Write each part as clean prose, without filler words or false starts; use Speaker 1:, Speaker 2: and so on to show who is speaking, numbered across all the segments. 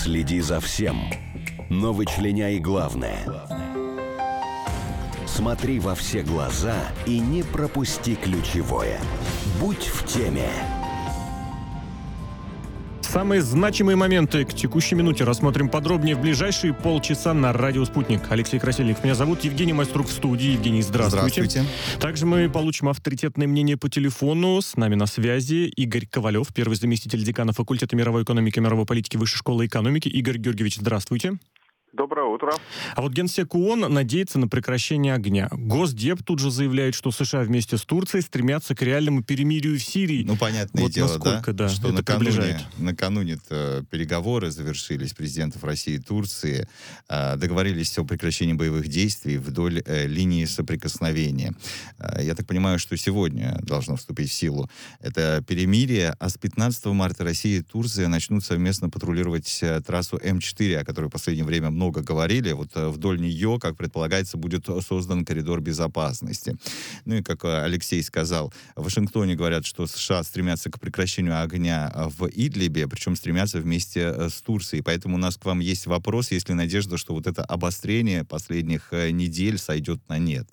Speaker 1: Следи за всем, но вычленяй главное. Смотри во все глаза и не пропусти ключевое. Будь в теме.
Speaker 2: Самые значимые моменты к текущей минуте рассмотрим подробнее в ближайшие полчаса на радио «Спутник». Алексей Красильников меня зовут, Евгений Майструк в студии. Евгений, здравствуйте.
Speaker 3: Здравствуйте.
Speaker 2: Также мы получим авторитетное мнение по телефону. С нами на связи Игорь Ковалев, первый заместитель декана факультета мировой экономики и мировой политики Высшей школы экономики. Игорь Георгиевич, здравствуйте.
Speaker 4: Доброе утро.
Speaker 2: А вот Генсек ООН надеется на прекращение огня. Госдеп тут же заявляет, что США вместе с Турцией стремятся к реальному перемирию в Сирии.
Speaker 3: Ну, понятное дело,
Speaker 2: насколько,
Speaker 3: что
Speaker 2: это
Speaker 3: накануне переговоры завершились президентов России и Турции, договорились о прекращении боевых действий вдоль линии соприкосновения. Я так понимаю, что сегодня должно вступить в силу это перемирие, а с 15 марта Россия и Турция начнут совместно патрулировать трассу М4, о которой в последнее время много говорили. Вот вдоль нее, как предполагается, будет создан коридор безопасности. Ну и, как Алексей сказал, в Вашингтоне говорят, что США стремятся к прекращению огня в Идлибе, причем стремятся вместе с Турцией. Поэтому у нас к вам есть вопрос, есть ли надежда, что вот это обострение последних недель сойдет на нет?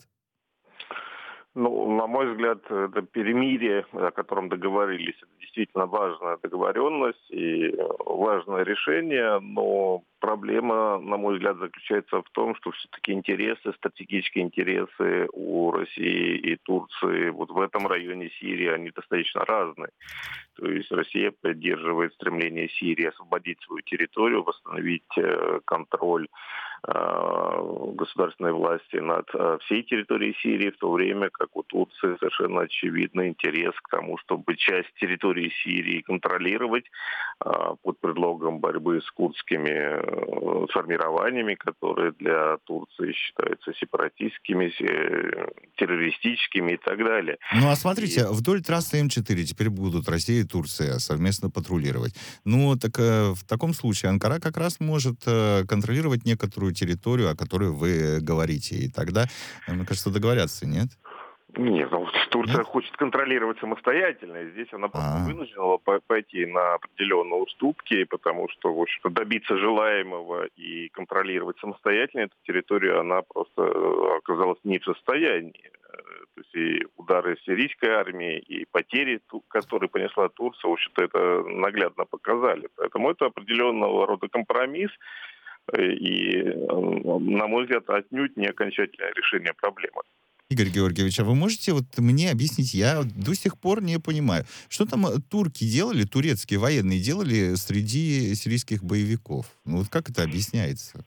Speaker 4: Ну, на мой взгляд, это перемирие, о котором договорились, это действительно важная договоренность и важное решение, но проблема, на мой взгляд, заключается в том, что все-таки стратегические интересы у России и Турции вот в этом районе Сирии, они достаточно разные. То есть Россия поддерживает стремление Сирии освободить свою территорию, восстановить контроль государственной власти над всей территорией Сирии, в то время как у Турции совершенно очевидный интерес к тому, чтобы часть территории Сирии контролировать под предлогом борьбы с курдскими формированиями, которые для Турции считаются сепаратистскими, террористическими и так далее.
Speaker 3: Ну а смотрите, вдоль трассы М4 теперь будут Россия и Турция совместно патрулировать. Ну так в таком случае Анкара как раз может контролировать некоторую территорию, о которой вы говорите. И тогда, мне кажется, договорятся, нет?
Speaker 4: Нет, Турция хочет контролировать самостоятельно, и здесь она просто вынуждена пойти на определенные уступки, потому что, в общем-то, добиться желаемого и контролировать самостоятельно эту территорию она просто оказалась не в состоянии. То есть и удары сирийской армии, и потери, которые понесла Турция, в общем-то, это наглядно показали. Поэтому это определенного рода компромисс, и, на мой взгляд, отнюдь не окончательное решение проблемы.
Speaker 3: Игорь Георгиевич, а вы можете вот мне объяснить, я до сих пор не понимаю, что там турки делали, турецкие военные делали среди сирийских боевиков? Ну вот как это объясняется?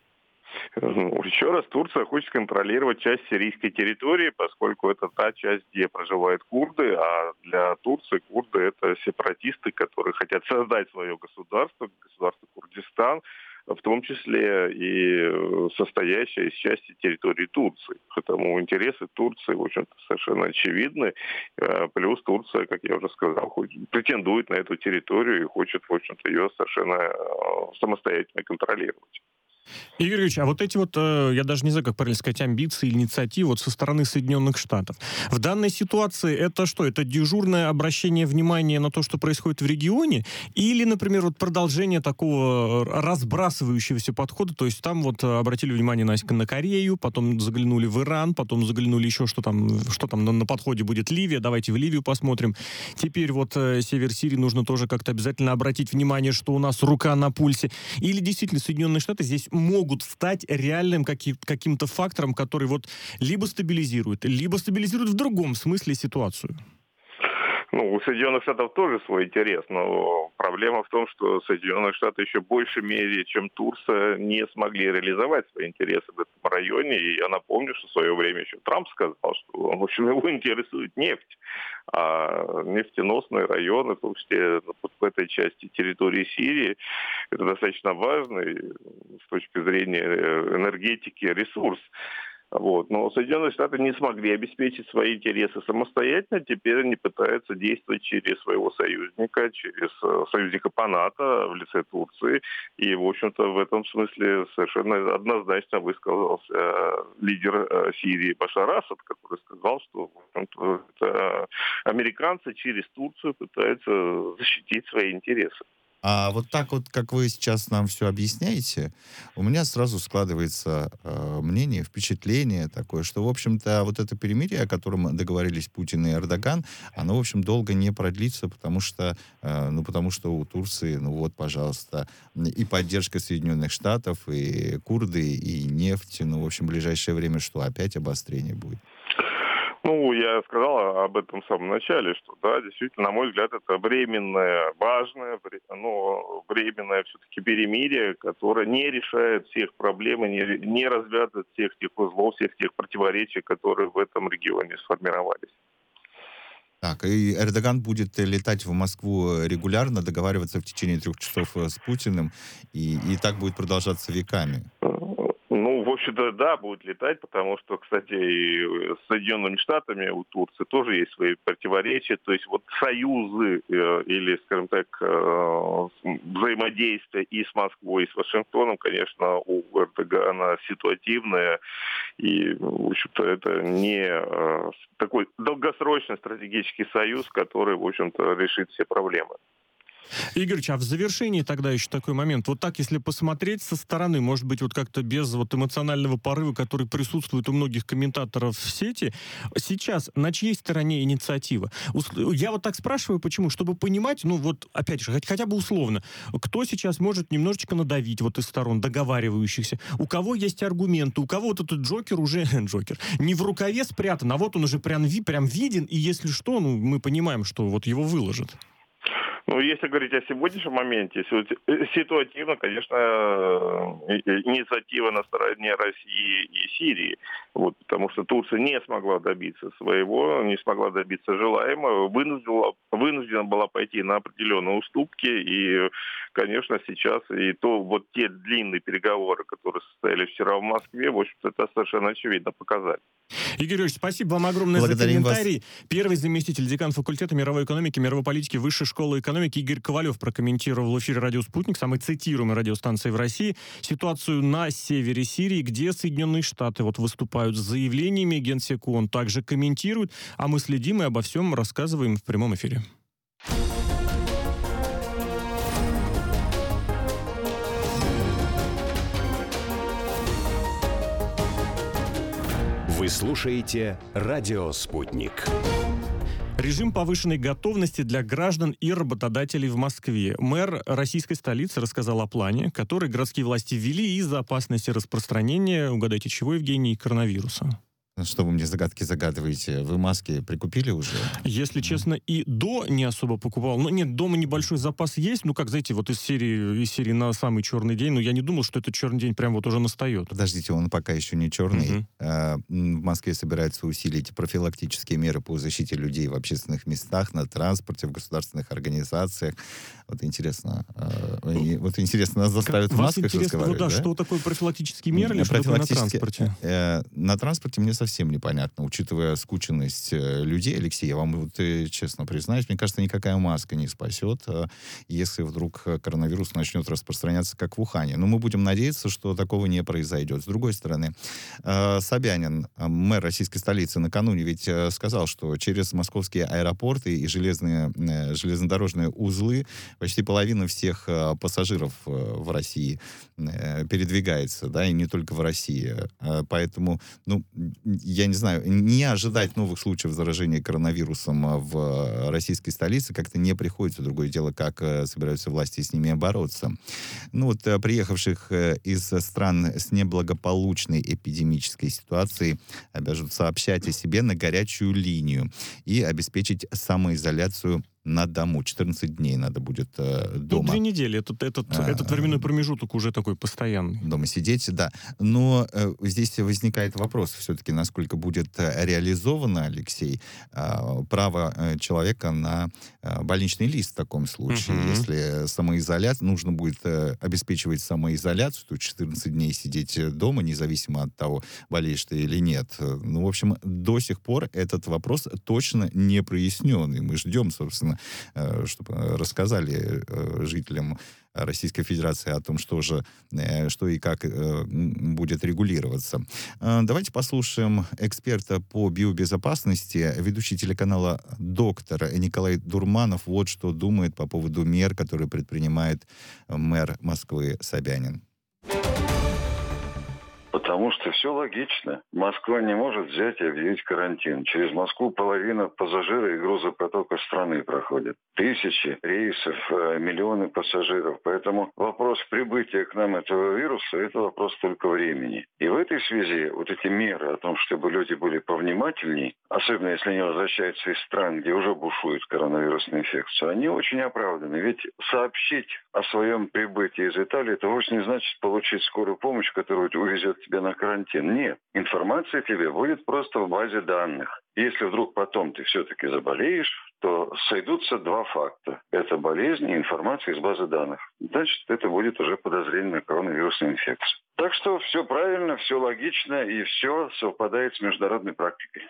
Speaker 4: Еще раз, Турция хочет контролировать часть сирийской территории, поскольку это та часть, где проживают курды, а для Турции курды — это сепаратисты, которые хотят создать свое государство Курдистан, в том числе и состоящая из части территории Турции. Поэтому интересы Турции, в общем-то, совершенно очевидны. Плюс Турция, как я уже сказал, претендует на эту территорию и хочет, в общем-то, ее совершенно самостоятельно контролировать.
Speaker 2: Игорь Ильич, а вот эти вот, я даже не знаю, как правильно сказать, амбиции, инициативы вот со стороны Соединенных Штатов. В данной ситуации это что? Это дежурное обращение внимания на то, что происходит в регионе? Или, например, вот продолжение такого разбрасывающегося подхода? То есть там вот обратили внимание на Корею, потом заглянули в Иран, потом заглянули еще, что там на подходе будет Ливия, давайте в Ливию посмотрим. Теперь вот север Сирии нужно тоже как-то обязательно обратить внимание, что у нас рука на пульсе. Или действительно Соединенные Штаты здесь могут стать реальным каким-то фактором, который вот либо стабилизирует в другом смысле ситуацию?
Speaker 4: Ну, у Соединенных Штатов тоже свой интерес, но проблема в том, что Соединенные Штаты еще в большей мере, чем Турция, не смогли реализовать свои интересы в этом районе. И я напомню, что в свое время еще Трамп сказал, что, в общем, его интересует нефть. А нефтеносные районы, в том числе в этой части территории Сирии, это достаточно важный с точки зрения энергетики ресурс. Вот. Но Соединенные Штаты не смогли обеспечить свои интересы самостоятельно. Теперь они пытаются действовать через своего союзника, через союзника по НАТО в лице Турции. И, в общем-то, в этом смысле совершенно однозначно высказался лидер Сирии Башар Асад, который сказал, что, в общем-то, это американцы через Турцию пытаются защитить свои интересы.
Speaker 3: А вот так вот, как вы сейчас нам все объясняете, у меня сразу складывается мнение, впечатление такое, что, в общем-то, вот это перемирие, о котором договорились Путин и Эрдоган, оно, в общем, долго не продлится, потому что у Турции, ну вот, пожалуйста, и поддержка Соединенных Штатов, и курды, и нефть, ну, в общем, в ближайшее время что, опять обострение будет?
Speaker 4: Ну, я сказал об этом в самом начале, что, да, действительно, на мой взгляд, это временное, важное, но временное все-таки перемирие, которое не решает всех проблем и не развязывает всех тех узлов, всех тех противоречий, которые в этом регионе сформировались.
Speaker 3: Так, и Эрдоган будет летать в Москву регулярно, договариваться в течение 3 часов с Путиным, и так будет продолжаться веками.
Speaker 4: Ну, в общем-то, да, будет летать, потому что, кстати, и с Соединенными Штатами у Турции тоже есть свои противоречия. То есть вот союзы или, скажем так, взаимодействие и с Москвой, и с Вашингтоном, конечно, у Эрдогана ситуативное. И, в общем-то, это не такой долгосрочный стратегический союз, который, в общем-то, решит все проблемы.
Speaker 2: Игорь Ильич, а в завершении тогда еще такой момент. Вот так, если посмотреть со стороны, может быть, вот как-то без вот эмоционального порыва, который присутствует у многих комментаторов в сети, сейчас на чьей стороне инициатива? Я вот так спрашиваю, почему? Чтобы понимать, ну вот, опять же, хотя бы условно, кто сейчас может немножечко надавить вот из сторон договаривающихся, у кого есть аргументы, у кого вот этот Джокер уже, не в рукаве спрятан, а вот он уже прям виден, и если что, ну, мы понимаем, что вот его выложат.
Speaker 4: Ну, если говорить о сегодняшнем моменте, ситуативно, конечно, инициатива на стороне России и Сирии. Вот, потому что Турция не смогла добиться своего, не смогла добиться желаемого, вынуждена была пойти на определенные уступки. И, конечно, сейчас вот те длинные переговоры, которые состоялись вчера в Москве, в общем-то, это совершенно очевидно показали.
Speaker 2: Игорь Ильич, спасибо вам огромное за комментарий. Вас. Первый заместитель декана факультета мировой экономики, мировой политики Высшей школы экономики Игорь Ковалев прокомментировал в эфире «Радио Спутник», самой цитируемой радиостанции в России, ситуацию на севере Сирии, где Соединенные Штаты вот выступают с заявлениями. Генсек ООН также комментирует, а мы следим и обо всем рассказываем в прямом эфире.
Speaker 1: Вы слушаете «Радио Спутник».
Speaker 2: Режим повышенной готовности для граждан и работодателей в Москве. Мэр российской столицы рассказал о плане, который городские власти ввели из-за опасности распространения, угадайте чего, Евгений, коронавируса.
Speaker 3: Что вы мне загадки загадываете? Вы маски прикупили уже?
Speaker 2: Если честно, и до не особо покупал. Ну, нет, дома небольшой запас есть. Ну, как, знаете, вот из серии на самый черный день. Но я не думал, что этот черный день прям вот уже настает.
Speaker 3: Подождите, он пока еще не черный. В Москве собираются усилить профилактические меры по защите людей в общественных местах, на транспорте, в государственных организациях. Вот интересно, нас заставят в масках разговаривать,
Speaker 2: да? Что такое профилактические меры или что такое на транспорте?
Speaker 3: На транспорте мне совсем непонятно, учитывая скученность людей. Алексей, я вам честно признаюсь, мне кажется, никакая маска не спасет, если вдруг коронавирус начнет распространяться, как в Ухане. Но мы будем надеяться, что такого не произойдет. С другой стороны, Собянин, мэр российской столицы, накануне ведь сказал, что через московские аэропорты и железнодорожные узлы почти половина всех пассажиров в России передвигается, да, и не только в России. Поэтому, я не знаю, не ожидать новых случаев заражения коронавирусом в российской столице как-то не приходится. Другое дело, как собираются власти с ними бороться. Приехавших из стран с неблагополучной эпидемической ситуацией обяжут сообщать о себе на горячую линию и обеспечить самоизоляцию на дому. 14 дней надо будет дома.
Speaker 2: 2 недели. Этот временной промежуток уже такой постоянный.
Speaker 3: Дома сидеть, да. Но здесь возникает вопрос все-таки, насколько будет реализовано, Алексей, право человека на больничный лист в таком случае. Если нужно будет обеспечивать самоизоляцию, то 14 дней сидеть дома, независимо от того, болеешь ты или нет. В общем, до сих пор этот вопрос точно не прояснен. И мы ждем, собственно, нужно, чтобы рассказали жителям Российской Федерации о том, что и как будет регулироваться. Давайте послушаем эксперта по биобезопасности, ведущий телеканала «Доктор» Николай Дурманов. Вот что думает по поводу мер, которые предпринимает мэр Москвы Собянин.
Speaker 5: Потому что все логично. Москва не может взять и объявить карантин. Через Москву половина пассажиров и грузопотока страны проходит. Тысячи рейсов, миллионы пассажиров. Поэтому вопрос прибытия к нам этого вируса – это вопрос только времени. И в этой связи вот эти меры о том, чтобы люди были повнимательней, особенно если они возвращаются из стран, где уже бушует коронавирусная инфекция, они очень оправданы. Ведь сообщить о своем прибытии из Италии – это вовсе не значит получить скорую помощь, которая увезет тебя на карантин. Нет. Информация тебе будет просто в базе данных. Если вдруг потом ты все-таки заболеешь, то сойдутся два факта. Это болезнь и информация из базы данных. Значит, это будет уже подозрение на коронавирусную инфекцию. Так что все правильно, все логично и все совпадает с международной практикой.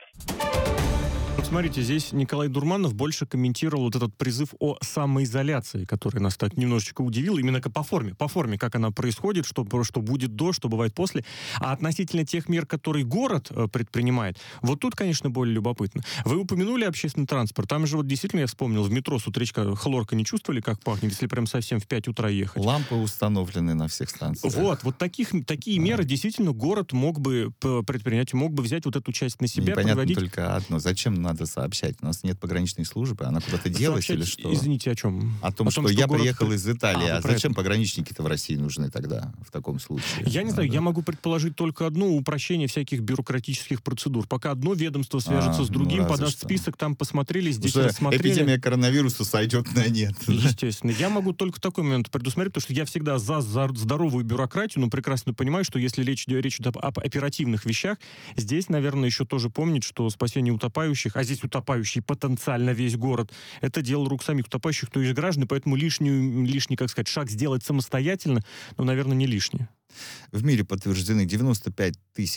Speaker 2: Вот смотрите, здесь Николай Дурманов больше комментировал вот этот призыв о самоизоляции, который нас так немножечко удивил, именно по форме, как она происходит, что будет до, что бывает после. А относительно тех мер, которые город предпринимает, вот тут, конечно, более любопытно. Вы упомянули общественный транспорт. Там же вот действительно, я вспомнил, в метро с утречка хлорка не чувствовали, как пахнет, если прям совсем в 5 утра ехать?
Speaker 3: Лампы установлены на всех станциях.
Speaker 2: Вот такие меры действительно город мог бы предпринять, мог бы взять вот эту часть на себя.
Speaker 3: Непонятно только одно. Зачем надо сообщать? У нас нет пограничной службы, она куда-то делась или что?
Speaker 2: Извините, о чем?
Speaker 3: О том, что я приехал из Италии. А зачем
Speaker 2: это?
Speaker 3: Пограничники-то в России нужны тогда, в таком случае?
Speaker 2: Я не знаю, я могу предположить только одно: упрощение всяких бюрократических процедур. Пока одно ведомство свяжется с другим, подаст список, там посмотрели, здесь рассмотрели.
Speaker 3: Эпидемия коронавируса сойдет на нет.
Speaker 2: Естественно. Я могу только такой момент предусмотреть, потому что я всегда за здоровую бюрократию, но прекрасно понимаю, что если речь идет об оперативных вещах, здесь, наверное, еще тоже помнить, что спасение утопающих, а здесь утопающий потенциально весь город, это дело рук самих утопающих, то есть граждан, поэтому лишний, как сказать, шаг сделать самостоятельно, но, наверное, не лишний.
Speaker 3: В мире подтверждены 95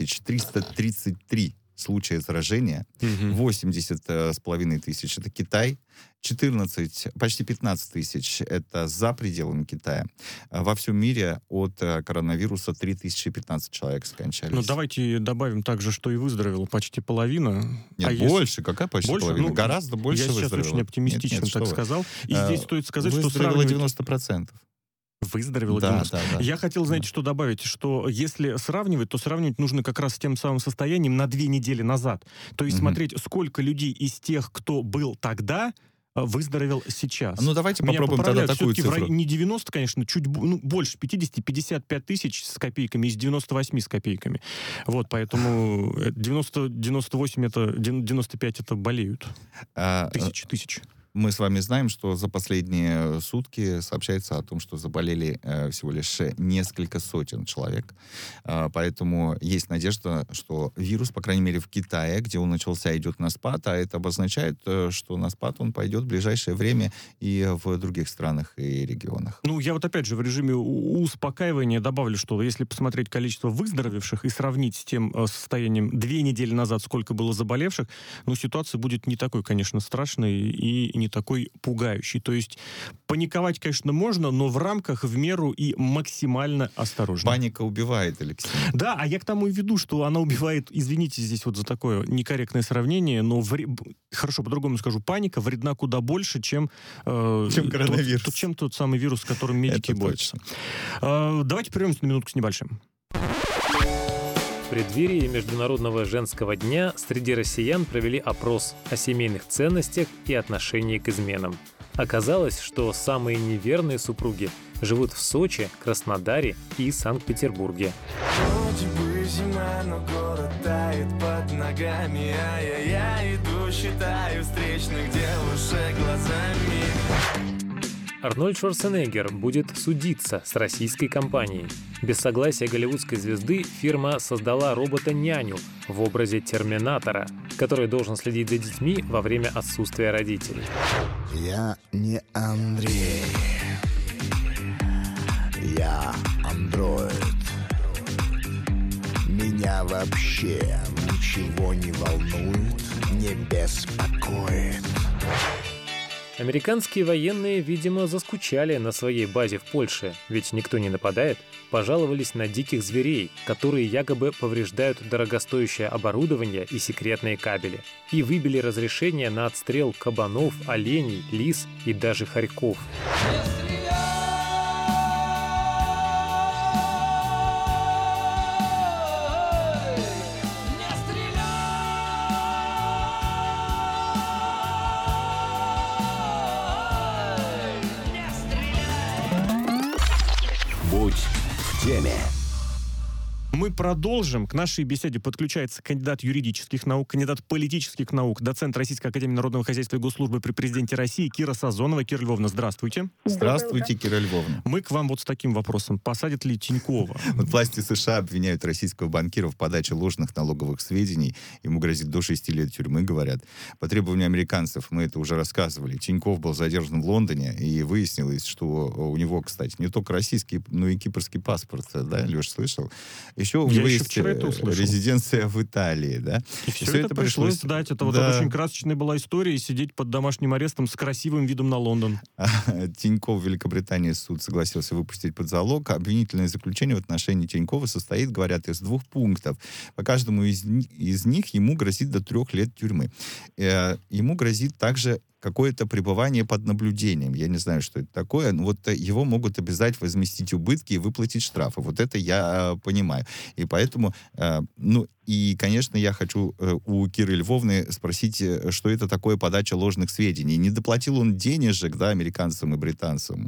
Speaker 3: 333 случая заражения, 80,5 тысяч — это Китай, 14, почти 15 тысяч — это за пределами Китая. Во всем мире от коронавируса 3015 человек скончались.
Speaker 2: Ну, давайте добавим также, что и выздоровела почти половина.
Speaker 3: Нет, больше. Какая почти половина? Гораздо больше выздоровела.
Speaker 2: Я сейчас очень оптимистично так сказал. И здесь стоит сказать, что
Speaker 3: выздоровело 90%.
Speaker 2: Выздоровело 90%. Да. Я хотел, знаете, что добавить, что если сравнивать, то сравнивать нужно как раз с тем самым состоянием на 2 недели назад. То есть смотреть, сколько людей из тех, кто был тогда, выздоровел сейчас.
Speaker 3: Ну, давайте попробуем тогда такую цифру.
Speaker 2: Не 90, конечно, чуть больше, 55 тысяч с копейками из 98 с копейками. Вот, поэтому 98 это 95 это болеют. Тысячи.
Speaker 3: Мы с вами знаем, что за последние сутки сообщается о том, что заболели всего лишь несколько сотен человек. Поэтому есть надежда, что вирус, по крайней мере в Китае, где он начался, идет на спад, а это обозначает, что на спад он пойдет в ближайшее время и в других странах и регионах.
Speaker 2: Ну, я вот опять же в режиме успокаивания добавлю, что если посмотреть количество выздоровевших и сравнить с тем состоянием 2 недели назад, сколько было заболевших, ну, ситуация будет не такой, конечно, страшной и не такой пугающий. То есть паниковать, конечно, можно, но в рамках, в меру и максимально осторожно.
Speaker 3: Паника убивает, Алексей.
Speaker 2: Да, а я к тому и веду, что она убивает, извините здесь вот за такое некорректное сравнение, но хорошо, по-другому скажу, паника вредна куда больше, чем
Speaker 3: коронавирус.
Speaker 2: Чем тот самый вирус, с которым медики борются. Давайте прервемся на минутку с небольшим.
Speaker 6: В преддверии Международного женского дня среди россиян провели опрос о семейных ценностях и отношении к изменам. Оказалось, что самые неверные супруги живут в Сочи, Краснодаре и Санкт-Петербурге.
Speaker 7: Вроде бы зима, но город тает под ногами, а я иду, считаю встречных девушек глазами.
Speaker 6: Арнольд Шварценеггер будет судиться с российской компанией. Без согласия голливудской звезды фирма создала робота-няню в образе Терминатора, который должен следить за детьми во время отсутствия родителей.
Speaker 8: Я не Андрей. Я андроид. Меня вообще ничего не волнует, не беспокоит.
Speaker 6: Американские военные, видимо, заскучали на своей базе в Польше, ведь никто не нападает. Пожаловались на диких зверей, которые якобы повреждают дорогостоящее оборудование и секретные кабели. И выбили разрешение на отстрел кабанов, оленей, лис и даже хорьков.
Speaker 1: Будь в теме.
Speaker 2: Мы продолжим. К нашей беседе подключается кандидат юридических наук, кандидат политических наук, доцент Российской академии народного хозяйства и госслужбы при президенте России Кира Сазонова. Кира Львовна, здравствуйте.
Speaker 3: Здравствуйте, Кира Львовна.
Speaker 2: Мы к вам вот с таким вопросом. Посадят ли Тинькова?
Speaker 3: Вот власти США обвиняют российского банкира в подаче ложных налоговых сведений. Ему грозит до 6 лет тюрьмы, говорят. По требованию американцев, мы это уже рассказывали, Тиньков был задержан в Лондоне, и выяснилось, что у него, кстати, не только российский, но и кипрский паспорт. Да, Леш, слышал? Еще у него есть резиденция в Италии, да?
Speaker 2: И все это пришлось сдать. Это вот очень красочная была история, и сидеть под домашним арестом с красивым видом на Лондон.
Speaker 3: Тиньков в Великобритании суд согласился выпустить под залог. Обвинительное заключение в отношении Тинькова состоит, говорят, из 2 пунктов. По каждому из них ему грозит до 3 лет тюрьмы. Ему грозит также какое-то пребывание под наблюдением. Я не знаю, что это такое. Но вот его могут обязать возместить убытки и выплатить штрафы. Вот это я понимаю. И поэтому, конечно, я хочу у Киры Львовны спросить, что это такое подача ложных сведений. Не доплатил он денежек, да, американцам и британцам?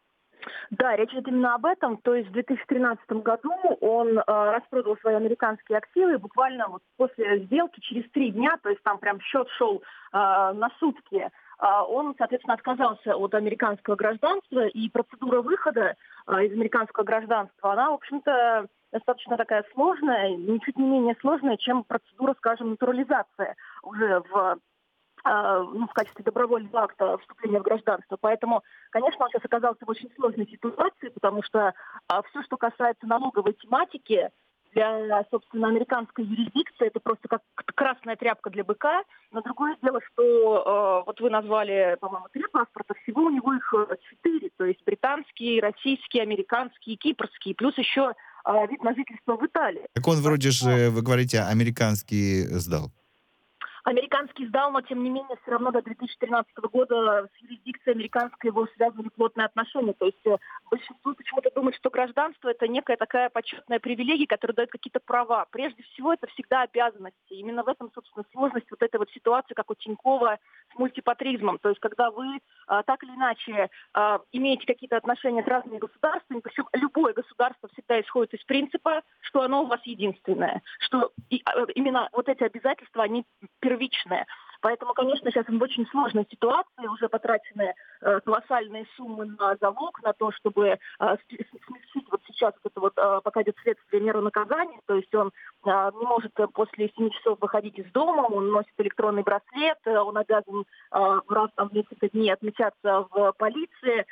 Speaker 9: Да, речь идет именно об этом. То есть в 2013 году он распродал свои американские активы, и буквально вот после сделки через 3 дня, то есть там прям счет шел на сутки, он, соответственно, отказался от американского гражданства, и процедура выхода из американского гражданства, она, в общем-то, достаточно такая сложная, ничуть не менее сложная, чем процедура, скажем, натурализации уже в качестве добровольного акта вступления в гражданство. Поэтому, конечно, он сейчас оказался в очень сложной ситуации, потому что все, что касается налоговой тематики, для, собственно, американской юрисдикции это просто как красная тряпка для быка. Но другое дело, что вот вы назвали, по-моему, 3 паспорта, всего у него их 4, то есть британский, российский, американский, кипрский, плюс еще вид на жительство в Италии.
Speaker 3: Так он вроде же, вы говорите, американский сдал.
Speaker 9: Американский сдал, но тем не менее все равно до 2013 года с юрисдикцией американской его связывали плотные отношения. То есть большинство почему-то думает, что гражданство это некая такая почетная привилегия, которая дает какие-то права. Прежде всего это всегда обязанности. Именно в этом, собственно, сложность вот этой вот ситуации, как у Тинькова с мультипатризмом. То есть когда вы так или иначе имеете какие-то отношения с разными государствами, причем любое государство всегда исходит из принципа, что оно у вас единственное, что именно вот эти обязательства, они первичные. Поэтому, конечно, сейчас в очень сложной ситуации, уже потрачены колоссальные суммы на залог, на то, чтобы смягчить вот сейчас вот это вот, пока идет следствие, меру наказания, то есть он не может после 7 часов выходить из дома, он носит электронный браслет, он обязан раз в несколько дней отмечаться в полиции.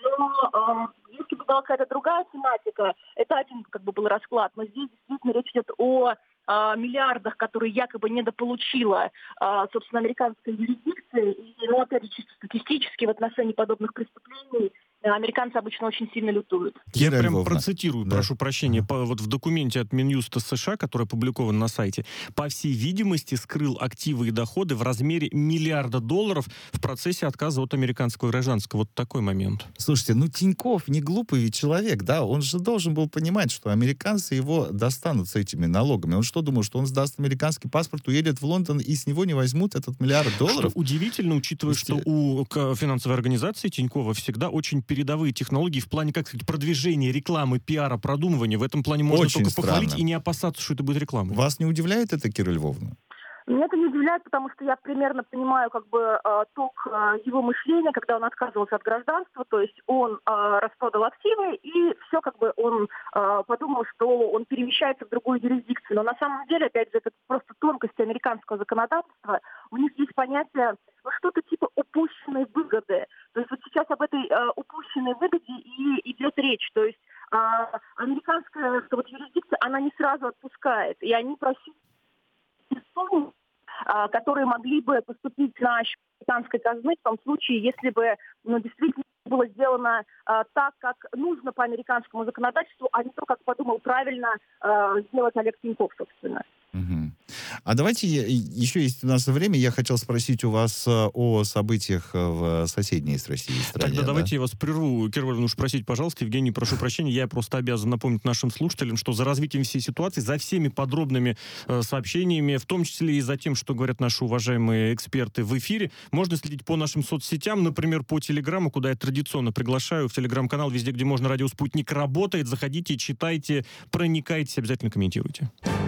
Speaker 9: Но если бы была какая-то другая тематика, это один был расклад, но здесь действительно речь идет о миллиардах, которые якобы недополучила, собственно, американская юрисдикция. И, опять же, чисто статистически в отношении подобных преступлений американцы обычно очень сильно лютуют.
Speaker 2: Я прям процитирую, прошу прощения, вот в документе от Минюста США, который опубликован на сайте, по всей видимости, скрыл активы и доходы в размере $1 миллиарда в процессе отказа от американского гражданства. Вот такой момент.
Speaker 3: Слушайте, Тиньков не глупый ведь человек, да? Он же должен был понимать, что американцы его достанут с этими налогами. Он что думал, что он сдаст американский паспорт, уедет в Лондон и с него не возьмут этот $1 миллиард?
Speaker 2: Что удивительно, учитывая, что у финансовой организации Тинькова всегда очень передовые технологии в плане, как сказать, продвижения, рекламы, пиара, продумывания. В этом плане можно только похвалить и не опасаться, что это будет рекламой.
Speaker 3: Вас не удивляет это, Кира Львовна?
Speaker 9: Меня это не удивляет, потому что я примерно понимаю ток его мышления, когда он отказывался от гражданства, то есть он распродал активы, и все он подумал, что он перемещается в другую юрисдикцию. Но на самом деле, опять же, это просто тонкости американского законодательства. У них есть понятие что-то типа упущенной выгоды. То есть вот сейчас об этой упущенной выгоде и идет речь. То есть американская юрисдикция, она не сразу отпускает, и они просили которые могли бы поступить на счет британской казны в том случае, если бы действительно было сделано так, как нужно по американскому законодательству, а не то, как подумал правильно сделать Олег Тинькофф, собственно.
Speaker 3: Мгм. А давайте, еще есть у нас время, я хотел спросить у вас о событиях в соседней с Россией стране.
Speaker 2: Тогда
Speaker 3: да?
Speaker 2: давайте я вас прерву. Кира Владимировна, уж просить, пожалуйста, Евгений, прошу прощения, я просто обязан напомнить нашим слушателям, что за развитием всей ситуации, за всеми подробными сообщениями, в том числе и за тем, что говорят наши уважаемые эксперты в эфире, можно следить по нашим соцсетям, например, по Телеграму, куда я традиционно приглашаю, в Телеграм-канал, везде, где можно, радио «Спутник» работает, заходите, читайте, проникайте, обязательно комментируйте.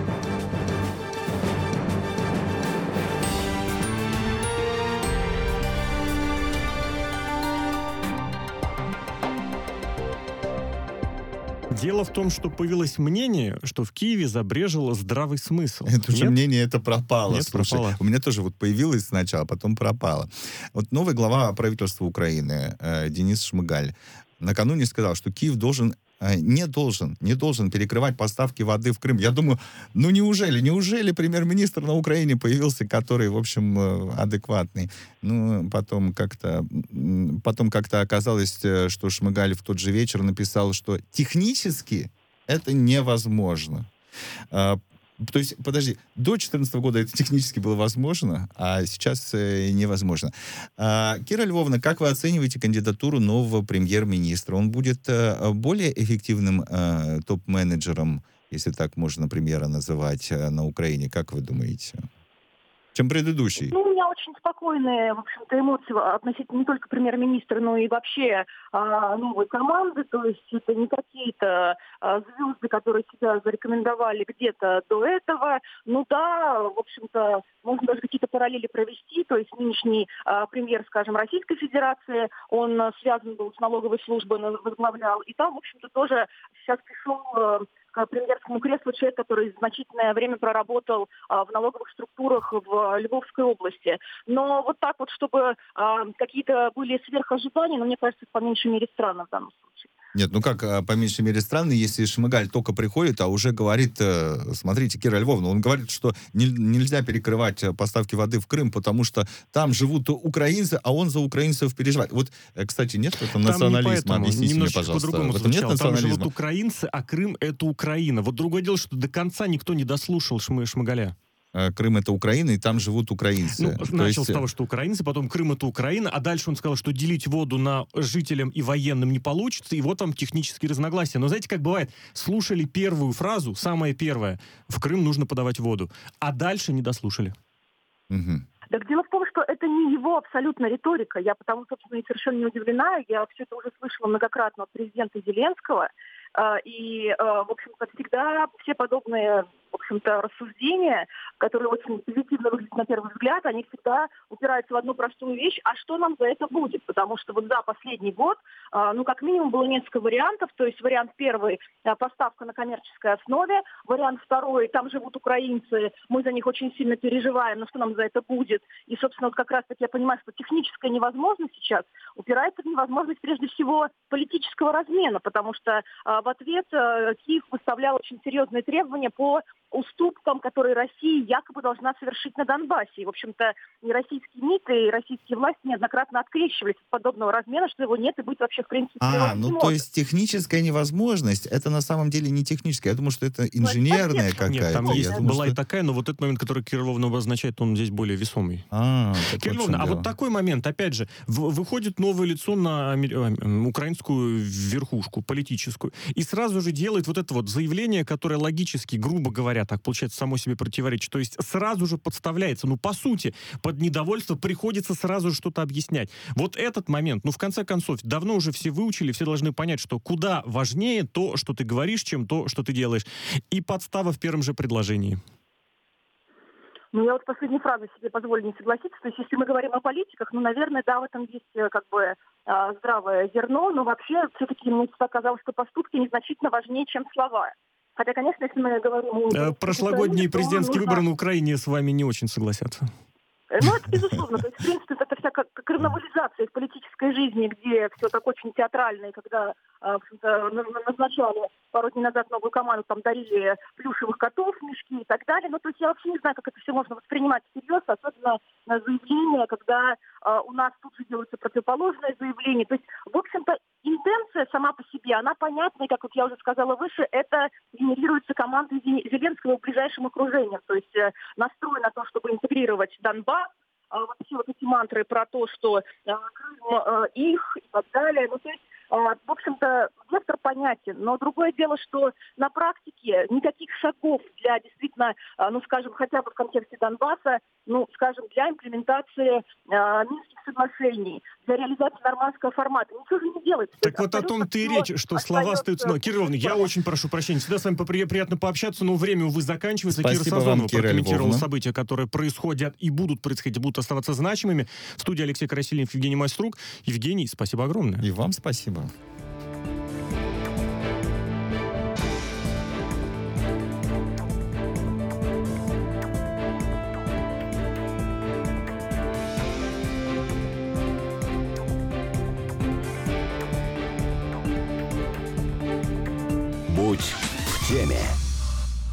Speaker 2: Дело в том, что появилось мнение, что в Киеве забрежил здравый смысл.
Speaker 3: Это же
Speaker 2: Нет?
Speaker 3: мнение это пропало.
Speaker 2: Нет,
Speaker 3: Слушай,
Speaker 2: пропало.
Speaker 3: у меня тоже вот появилось сначала, а потом пропало. Вот новый глава правительства Украины Денис Шмыгаль накануне сказал, что Киев не должен перекрывать поставки воды в Крым. Я думаю, неужели премьер-министр на Украине появился, который, в общем, адекватный? Ну, потом как-то оказалось, что Шмыгаль в тот же вечер написал, что технически это невозможно. То есть, подожди, до 2014 года это технически было возможно, а сейчас невозможно. Кира Львовна, как вы оцениваете кандидатуру нового премьер-министра? Он будет более эффективным топ-менеджером, если так можно премьера называть, на Украине, как вы думаете, чем предыдущий?
Speaker 9: Ну, у меня очень спокойные, в общем-то, эмоции относительно не только премьер-министра, но и вообще новой команды. То есть это не какие-то звезды, которые себя зарекомендовали где-то до этого. Ну да, в общем-то, можно даже какие-то параллели провести. То есть нынешний премьер, скажем, Российской Федерации, он связан был с налоговой службой, возглавлял. И там, в общем-то, тоже сейчас пришел к премьерскому креслу человек, который значительное время проработал в налоговых структурах в Львовской области. Но вот так вот, чтобы какие-то были сверхожидания, но мне кажется, это по меньшей мере странно в данном случае.
Speaker 3: Нет, ну как, по меньшей мере, странно, если Шмыгаль только приходит, а уже говорит, смотрите, Кира Львовна, он говорит, что нельзя перекрывать поставки воды в Крым, потому что там живут украинцы, а он за украинцев переживает. Вот, кстати, нет в этом национализма? Объясните мне, пожалуйста.
Speaker 2: По-другому
Speaker 3: В этом нет
Speaker 2: звучало. Там
Speaker 3: национализма?
Speaker 2: живут украинцы, а Крым — это Украина. Вот другое дело, что до конца никто не дослушал Шмыгаля.
Speaker 3: Крым — это Украина, и там живут украинцы.
Speaker 2: Ну, начал с того, что украинцы, потом Крым — это Украина, а дальше он сказал, что делить воду на жителям и военным не получится, и вот там технические разногласия. Но знаете, как бывает, слушали первую фразу, самое первое, в Крым нужно подавать воду, а дальше не дослушали.
Speaker 3: Угу.
Speaker 9: Так дело в том, что это не его абсолютно риторика. Я потому, собственно, и совершенно не удивлена. Я все это уже слышала многократно от президента Зеленского. И, в общем-то, всегда все подобные, в общем-то, рассуждения, которые очень позитивно выглядят на первый взгляд, они всегда упираются в одну простую вещь: а что нам за это будет? Потому что вот за последний год, как минимум, было несколько вариантов. То есть вариант первый – поставка на коммерческой основе. Вариант второй – там живут украинцы, мы за них очень сильно переживаем, но что нам за это будет? И, собственно, вот как раз-таки я понимаю, что техническая невозможность сейчас упирается в невозможность, прежде всего, политического размена, потому что в ответ Киев выставлял очень серьезные требования по уступкам, которые Россия якобы должна совершить на Донбассе. И, в общем-то, и российские МИД, и российские власти неоднократно открещивались от подобного размена, что его нет и быть вообще в принципе
Speaker 3: то есть техническая невозможность, это на самом деле не техническая. Я думаю, что это инженерная какая-то.
Speaker 2: Нет, там была
Speaker 3: что...
Speaker 2: и такая, но вот этот момент, который Кира Львовна обозначает, он здесь более весомый. Кира Львовна, а вот такой момент, опять же, выходит новое лицо на украинскую верхушку политическую, и сразу же делает вот это вот заявление, которое логически, грубо говоря, так получается, само себе противоречит. То есть сразу же подставляется. Ну, по сути, под недовольство приходится сразу же что-то объяснять. Вот этот момент, в конце концов, давно уже все выучили, все должны понять, что куда важнее то, что ты говоришь, чем то, что ты делаешь. И подстава в первом же предложении.
Speaker 9: Я вот последнюю фразу себе позволю не согласиться. То есть, если мы говорим о политиках, наверное, да, в этом есть здравое зерно, но вообще все-таки мне казалось, что поступки незначительно важнее, чем слова. Хотя, конечно, если мы говорим...
Speaker 2: Прошлогодние президентские выборы на Украине с вами не очень согласятся.
Speaker 9: Это безусловно. То есть, в принципе, это вся карнавализация в политической жизни, где все так очень театрально, и когда в общем-то, назначали пару дней назад новую команду, там дарили плюшевых котов, мешки и так далее. Ну, то есть я вообще не знаю, как это все можно воспринимать всерьез, особенно на заявление, когда у нас тут же делаются противоположные заявления. То есть, в общем-то, интенция сама по себе, она понятна, и, как вот я уже сказала выше, это генерируется командой Зеленского в ближайшем окружении. То есть настрой на то, чтобы интегрировать Донбасс, вот все вот эти мантры про то, что Крым их и так далее. Ну, то есть, в общем-то, вектор понятен. Но другое дело, что на практике никаких шагов для действительно, ну, скажем, хотя бы в контексте Донбасса, ну, скажем, для имплементации Минских соглашений, для реализации нормандского формата. Ничего же не делается.
Speaker 2: Так вот о том-то и речь, что слова остаются... Но, Кира Львовна, я очень прошу прощения. Всегда с вами приятно пообщаться, но время, увы, заканчивается.
Speaker 3: Спасибо
Speaker 2: Кира Сазонова
Speaker 3: вам, Кира
Speaker 2: прокомментировала
Speaker 3: Львовна.
Speaker 2: события, которые происходят и будут происходить, и будут оставаться значимыми. В студии Алексей Красильников, Евгений Майструк. Евгений, спасибо огромное.
Speaker 3: И вам спасибо.
Speaker 1: Будь в теме.